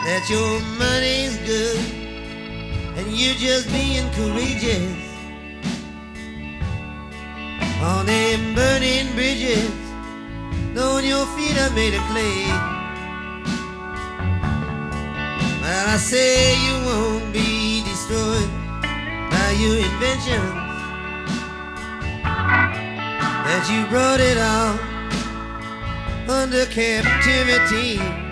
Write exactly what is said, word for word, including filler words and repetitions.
that your money's good and you're just being courageous on them burning bridges, knowing your feet are made of clay. Well, I say you won't be destroyed by your inventions, that you brought it all under captivity.